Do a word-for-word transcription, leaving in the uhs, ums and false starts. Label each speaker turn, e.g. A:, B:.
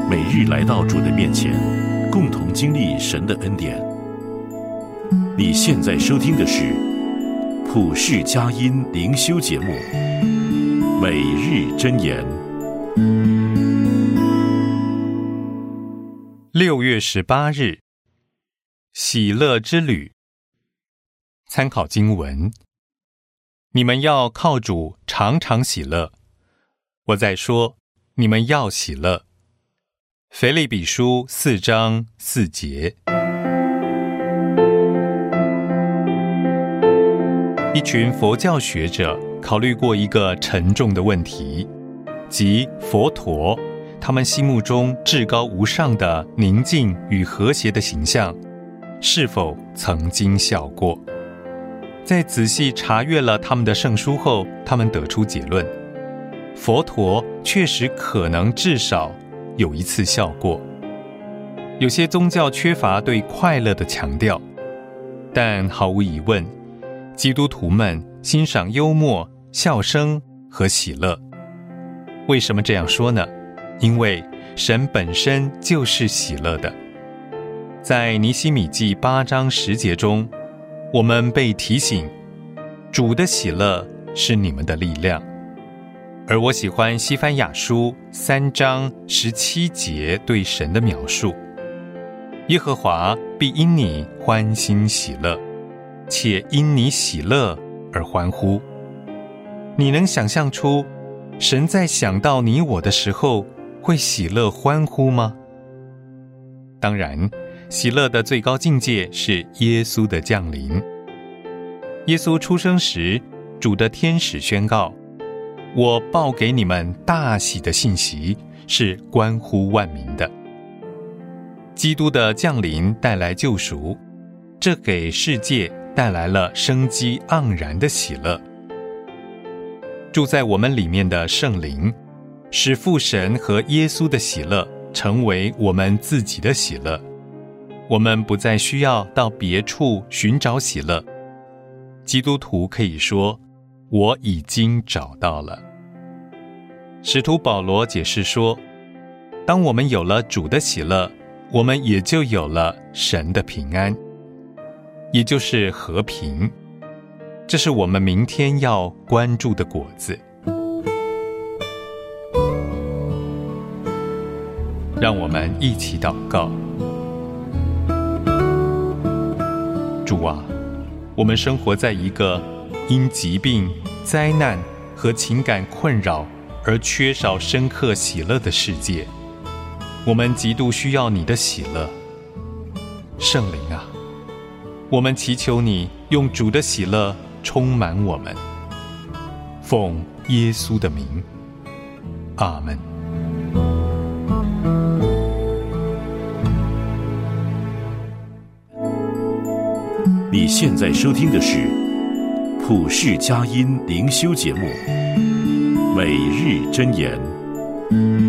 A: 每日来到主的面前，共同经历神的恩典。你现在收听的是普世佳音灵修节目《每日箴言》。
B: 六月十八日，喜乐之旅。参考经文：你们要靠主常常喜乐。我在说，你们要喜乐。腓立比书四章四节。一群佛教学者考虑过一个沉重的问题，即佛陀他们心目中至高无上的宁静与和谐的形象是否曾经笑过。在仔细查阅了他们的圣书后，他们得出结论，佛陀确实可能至少有一次笑过。有些宗教缺乏对快乐的强调，但毫无疑问，基督徒们欣赏幽默、笑声和喜乐。为什么这样说呢？因为神本身就是喜乐的。在尼希米记八章十节中，我们被提醒，主的喜乐是你们的力量。而我喜欢西番雅书三章十七节对神的描述：耶和华必因你欢欣喜乐，且因你喜乐而欢呼。你能想象出神在想到你我的时候会喜乐欢呼吗？当然，喜乐的最高境界是耶稣的降临。耶稣出生时，主的天使宣告：我报给你们大喜的信息，是关乎万民的。基督的降临带来救赎，这给世界带来了生机盎然的喜乐。住在我们里面的圣灵，使父神和耶稣的喜乐成为我们自己的喜乐。我们不再需要到别处寻找喜乐。基督徒可以说，我已经找到了。使徒保罗解释说，当我们有了主的喜乐，我们也就有了神的平安，也就是和平。这是我们明天要关注的果子。让我们一起祷告。主啊，我们生活在一个因疾病、灾难和情感困扰而缺少深刻喜乐的世界，我们极度需要你的喜乐。圣灵啊，我们祈求你用主的喜乐充满我们。奉耶稣的名，阿们。
A: 你现在收听的是普世佳音灵修节目《每日箴言》。